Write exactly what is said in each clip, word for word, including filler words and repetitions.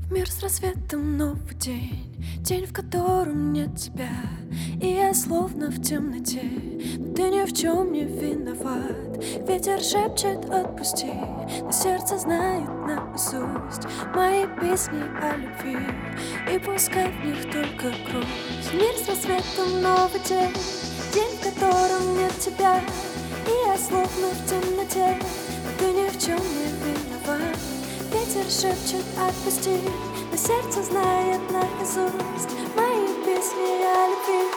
Мир с рассветом, новый день, день, в котором нет тебя. И я словно в темноте, но ты ни в чем не виноват. Ветер шепчет «отпусти», но сердце знает наизусть мои песни о любви, и пускай в них только грусть. Мир с рассветом, новый день, день, в котором нет тебя. И я словно в темноте, но ты ни в чем не виноват. Ветер шепчет «отпусти», но сердце знает наизусть мои песни о любви.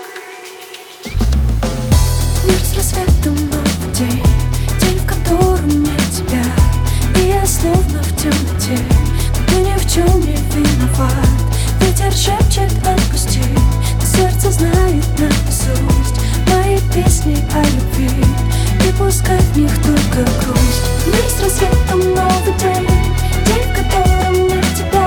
Мир с рассветом, новый день, день, в котором нет тебя. И я словно в темноте, но ты ни в чем не виноват. Ветер шепчет «отпусти», но сердце знает наизусть мои песни о любви, и пускай в них только грусть. Мир с рассветом, новый день, день, в котором нет тебя.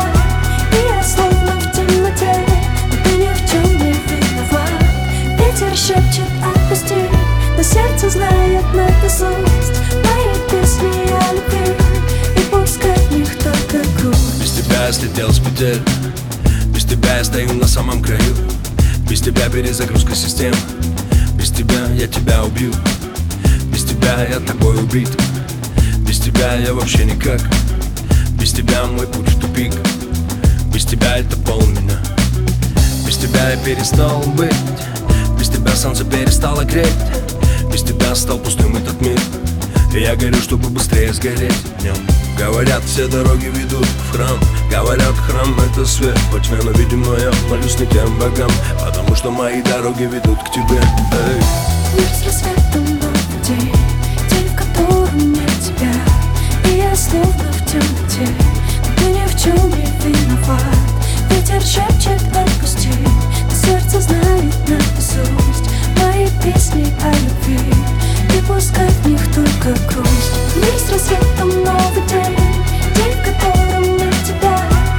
И я словно в темноте, но ты ни в чем не виноват. Ветер шепчет «отпусти», но сердце знает наизусть мои песни о любви, и пускай в них только грусть. Без тебя я слетел с петель, без тебя я стою на самом краю. Без тебя перезагрузка систем, без тебя я тебя убью. Без тебя я тобой убит, без тебя я вообще никак. Без тебя мой путь в тупик, без тебя это пол меня. Без тебя я перестал быть, без тебя солнце перестало греть. Без тебя стал пустым этот мир, и я горю, чтобы быстрее сгореть в нем. Говорят, все дороги ведут в храм, говорят, храм это свет во тьме, но, видимо, я молюсь не тем богам, потому что мои дороги ведут к тебе. Эй. Мир с рассветом, новый день, день, в котором нет тебя. И я словно в темноте, но ты ни в чем не виноват. Ветер шепчет «отпусти», но сердце знает наизусть мои песни о любви, и пускай в них только грусть. Мир с рассветом, новый день, день, в котором нет тебя.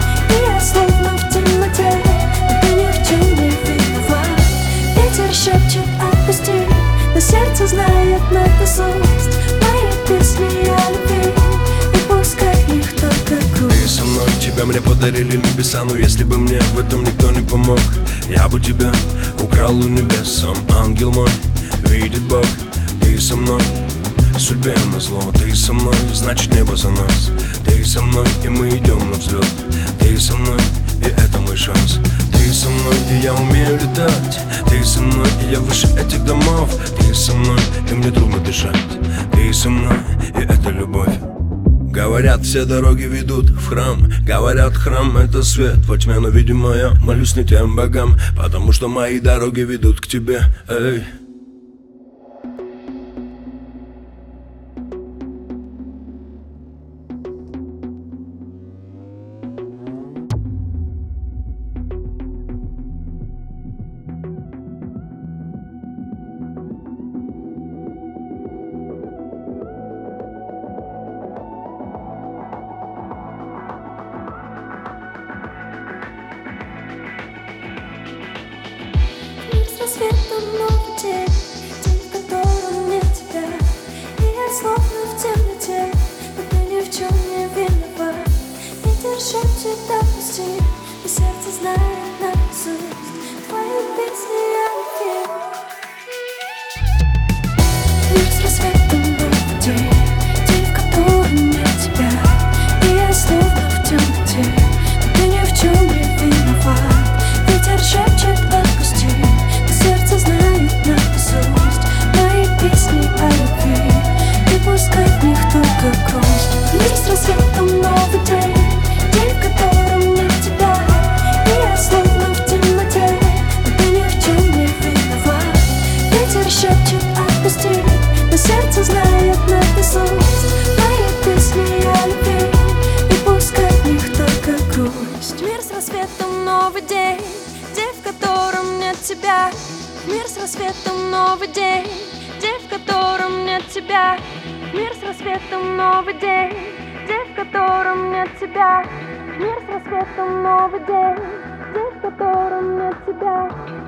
И я словно в темноте, но ты ни в чем не виноват. Ветер шепчет «отпусти», но сердце знает наизусть мои песни о любви, и пускай в них только грусть. Ты со мной, тебя мне подарили небеса, но если бы мне в этом никто не помог, я бы тебя украл у небес. Сам ангел мой, видит Бог. Ты со мной, судьбе назло. Ты со мной, значит небо за нас. Ты со мной, и мы идем на взлет. Ты со мной, и это мой шанс. Ты со мной, и я умею летать. Ты со мной, и я выше этих домов. Ты со мной, и мне трудно дышать. Ты со мной, и это любовь. Говорят, все дороги ведут в храм, говорят, храм это свет во тьме, но, видимо, я молюсь не тем богам, потому что мои дороги ведут к тебе. Эй. Рассветом, новый день, день, в котором нет тебя. И я словно в темноте, но ты ни в чем не виноват. Ветер шепчет «отпусти», и сердце знает наизусть твои песни о любви. Мир с рассветом, новый день, день, в котором нет тебя. И я словно в темноте, но ты ни в чем не виноват. Ветер шепчет «отпусти», сердце знает наизусть мои песни о любви, и пускай в них только грусть. Мир с рассветом, новый день, день, в котором нет тебя. И я словно в темноте, но ты ни в чем не виноват. Ветер шепчет «отпусти», но сердце знает наизусть мои песни о любви, и пускай в них только грусть. Мир с рассветом, новый день, день, в котором нет тебя. Мир с рассветом, новый день, день, в котором нет тебя. Мир с рассветом, новый день, день, в котором нет тебя. Мир с рассветом, новый день, день, в котором нет тебя.